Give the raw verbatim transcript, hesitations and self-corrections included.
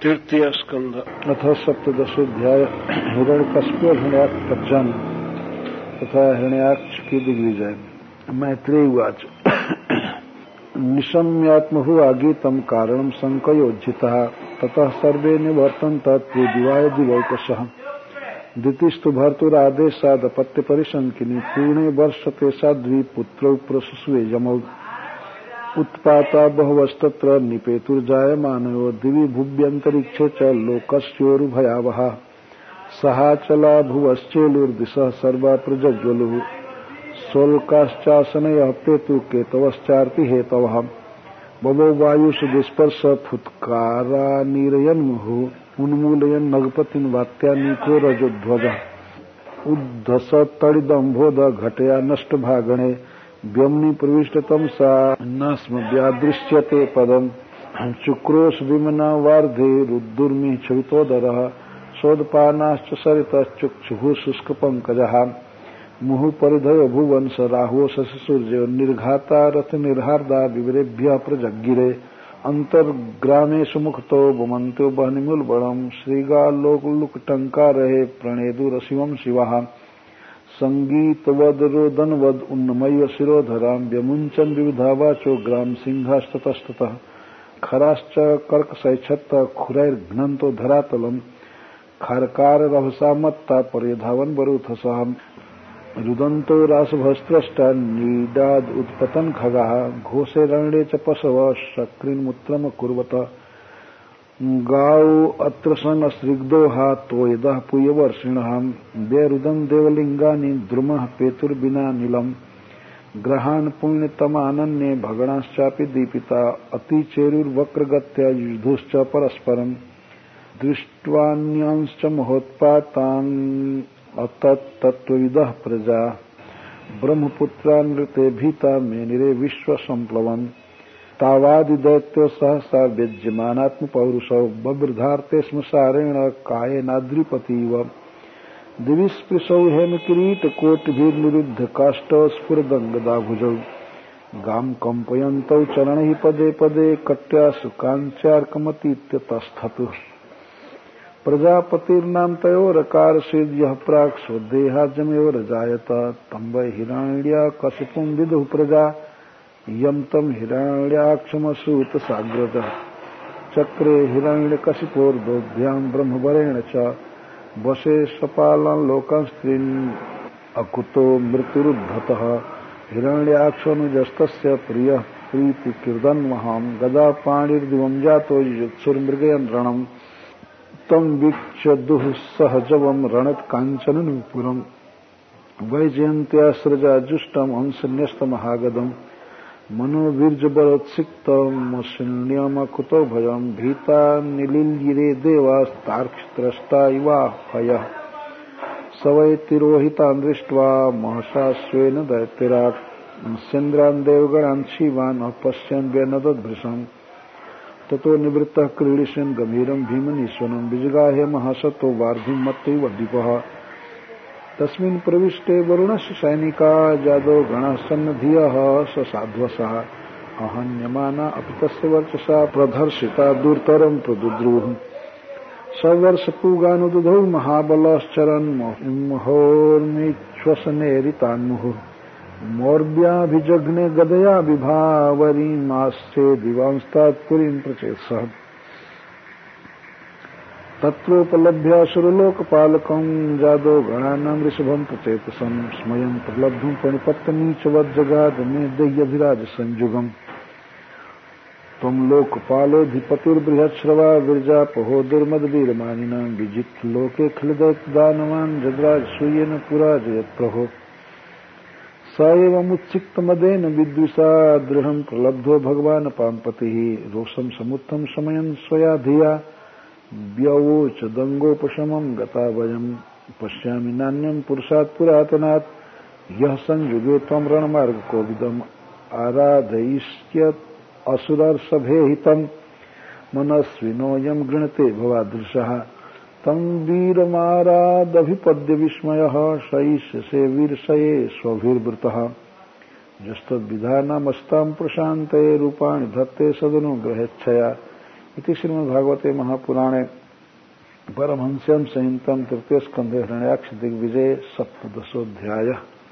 तृतीय स्कंध अथ सप्तदशोध्याय हिरण्यकश्यप हिरण्याक्ष पर्जन तथा हिरण्याक्ष की दिग्विजय। मैत्रेय उवाच निशम्यात्महु आगीतम कारणम संकयोज्जितः ततः सर्वे निवर्तन्त त्रिदिवाय दिवौकशः द्वितीस्तु भर्तुरादेशादपत्य परिशंकिनी पूर्णे वर्षते साध्वी पुत्रौ प्रसुवे यमौ उत्पाता बहवस्तत्र निपेतुर्जायमानयो दिवि भुव्यन्तरिक्षे च लोकस्योरुभयावहा सहाचला भुवश्चेलुर्दिशः सर्वा प्रज्वलुः शोल्काश्चासनयः पेतु केतवश्चार्ति हेतवः बभो वायुषु दुष्पर्श फुत्कारानिरयन्मुहुः उन्मूलयन् नगपतिन् वात्यानीको रजोध्वजः उद्धस तडिदम्भोद घटया नष्टभागणे व्योम्नि प्रविष्टतम सा न स्म व्यादृश्यते पदम चुक्रोश विमना वार्धे रुद्दुर्मि क्षवितोदरः सोदपानाश्च सरितश्चुक्षुः शुष्क पंकजः मुहुः परिधयो भुवन स राहुः शशिसूर्यो निर्घाता रथ निर्हार्दा विवरेभ्यः प्रजग्गिरे अंतर्ग्रामेषु मुक्तो बुमन्तो बहनिमुल्बणम् श्रीगालोकलुकटङ्कारहे प्रणेदुरशिवम् शिवः संगीतवद रोदनवद उन्नमय शिरोधरां व्यमुञ्चन् विविधा वाचो ग्राम सिंहास्ततस्ततः खराश्च कर्कशैच्छत्त खुरैर्घ्नन्तो धरातलम् खारकार रहसा मत्ता पर्यधावन् वरुथसः रुदन्तो रासभस्त्रष्टा नीडाद उत्पतन् खगाः घोषे रण्ये च पशवः शक्रिन्मूत्रम कुर्वत गाओ अत्र सन स्निग्धोहा तोयदः पूयवर्षिणः बेरुदं देवलिंगानि द्रुमः पेतुर्बिना नीलम् ग्रहान् पुण्यतमानन्ये भगणाश्चापि दीपिता अतिचेरुर्वक्रगत्या युधुश्च परस्परम् दृष्ट्वान्यांश्च महोत्पातान् अतत्तत्त्वविदः प्रजा ब्रह्मपुत्रानृते भीता मेनिरे विश्वसम्प्लवम् तावादिदैत्यो सहसा व्यज्यमानात्म पौरुषौ बभ्रधार्ते स्म सारेण कायेनाद्रिपतिव दिविस्पृशौ हेमकिरीट कोटिभिर्निरुद्ध काष्ठौ स्फुरदङ्गदाभुजौ गां कम्पयन्तौ चरणैः पदे पदे कट्यासु काञ्च्यार्कमतीत्यतस्थतुः प्रजापतिर्नाम तयोरकारसीद् यः प्राक् स्वदेहाजमयोरजायत तं वै हिरण्याकशिपुं विदुः प्रजा यम तम हिरण्याक्षमसूत साग्रतः चक्रे हिरण्यकशिपोर्दोभ्यां ब्रह्मवरेण च वशे सपालान् लोकान् स्त्रीन् अकुतो मृत्युरुद्धतः हिरण्याक्षनुजस्तस्य प्रियः प्रीतिकीर्दन्महां गदा पाणिर्दिवं जातो युत्सुर्मृगयन् रणम् तं वीक्ष्य दुःसहजवं रणत्काञ्चननूपुरम् वैजयन्त्यास्रजा जुष्टम् हंसन्यस्तमहागदम् मनोवीर्जबलोत्सिक्तमशून्यमकुतो भयम् भीता निलील्यिरे देवास्तार्क्ष्यत्रष्टा इवाहयः स वै तिरोहितान् दृष्ट्वा महसा स्वेन दैत्यराट् सेन्द्रान् देवगणान् शिवान् अपश्यन् व्यनदद्भृशम् ततो निवृत्तः क्रीडिष्यन् गम्भीरम् भीमनीश्वरम् विजगाहे महासतो वार्धिं मत्तैव दीपः तस्मिन् प्रविष्टे वरुणस्य सैनिका जादो गणः सन्नधियः स साध्वसः अहन्यमाना अपि तस्य वर्चसा प्रदर्शिता दूरतरं प्रदुद्रुः सवर्षपूगानुदुधौ महाबलश्चरन् मोहोर्मिश्वसनेरितान्मुहुः मौर्व्याभिजघ्ने गदया विभावरीमास्ते दिवांस्तात्पुरीं प्रचेत्सः तत्रोपलभ्य सुरलोकपालकं जादो गणानां ऋषभं प्रचेतसं स्मयं प्रलब्धुं प्रणिपत्तनीचवज्जगाद मे दह्यभिराज संयुगम् त्वं लोकपालोऽधिपतिर्बृहच्छ्रवा विरजापहो दुर्मदवीरमानिनां विजितलोके खिलदैत्यदानवान् जद्राजसूयेन पुरा जयत्प्रभो स एवमुत्सिक्तमदेन विद्विषा दृढं प्रलब्धो भगवान् पाम्पतिः रोषं समुत्थं शमयन् स्वया धिया व्यवोच दंगोपशमं गता वयं पश्यामि नान्यं पुरुषात् पुरातनात् यः संयुगे त्वं रणमार्गकोविदम् आराधयिष्यत् असुरर्षभेहितं मनस्विनोऽयं गृणते भवादृशः तं वीरमारादभिपद्य विस्मयः शयिष्यसे वीरशये स्वभिर्वृतः यस्तद्विधानामस्तां प्रशान्ते रूपाणि धत्ते सदनुग्रहेच्छया इति श्रीमद्भागवते महापुराणे परमहंस्यं संहितं तृतीय स्कंधे हिरण्याक्ष दिग्विजय सप्तदशोऽध्यायः।